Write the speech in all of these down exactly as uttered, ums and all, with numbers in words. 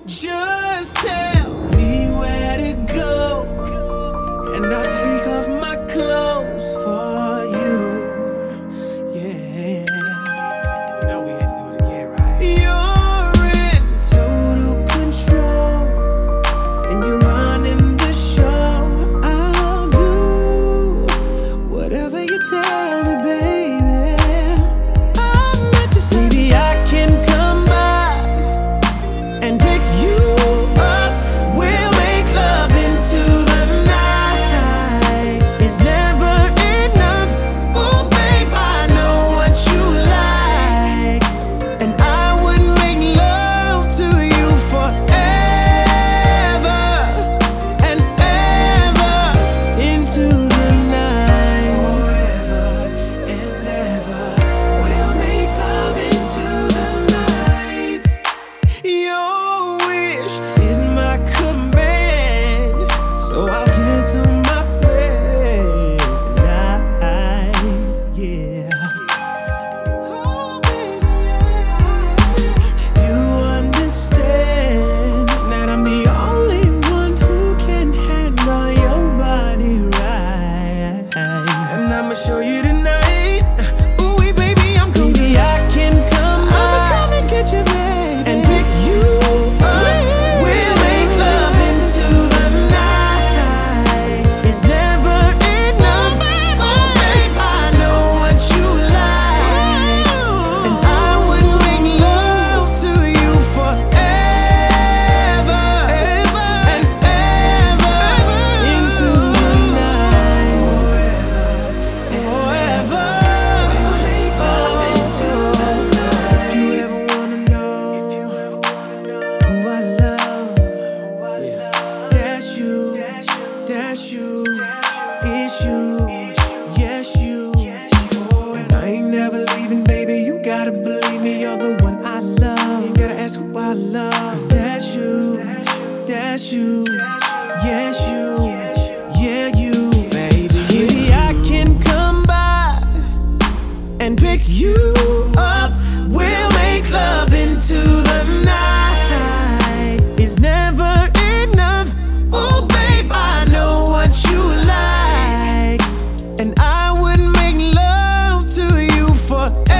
Just tell me where to go, and I'll take off my clothes for you. Yeah. Now we had to do it again, right? You're in total control, and you're running the show. I'll do whatever you tell me, baby. I'm at your service. Baby, I can come by and pick you up. We'll make love into the night. It's never enough. Oh, babe, I know what you like, and I would make love to you forever and ever into the night. Forever and ever, we'll make love into the night. Your wish is my command, so I'll cancel my plans tonight. Yeah. Oh, baby, yeah. You understand that I'm the only one who can handle your body right, and I'ma show you tonight. Ooh, baby, I'm coming. Baby, I can come. I'ma come and get you, baby, and pick you up. We'll make love into the night. It's never enough. Oh, babe, I know what you like, and I would make love to you forever and ever into the night. Forever, forever. If you ever wanna know who I love, yeah, that's you, that's you, it's you, yes you. And I ain't never leaving, baby. You gotta believe me, you're the one I love. You gotta ask who I love, cause that's you, that's you, yes you, yeah you, baby. Baby, I can come by and pick you up. We'll make love into the night. It's never enough. Oh, babe, I know what you like, and I would make love to you forever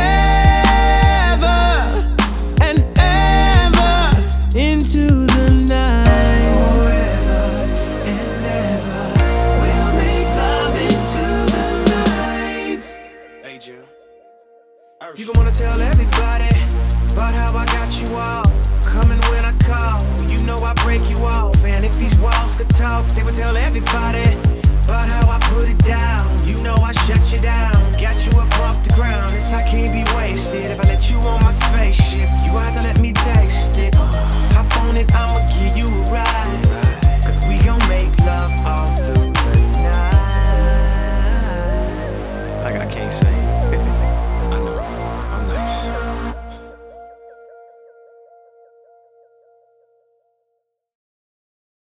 and ever into the night. Forever and ever, we'll make love into the night. Hey, Jill. You gon' wanna tell everybody about how I got you all coming when I call. You know I break you off, and if these walls could talk, they would tell everybody about how I put it down. You know I shut you down, got you up off the ground. This I can't be wasted. If I let you on my spaceship, you gon' have to let me taste it. Hop on it, I'ma give you a ride, cause we gon' make love all through the night. Like I can't sing.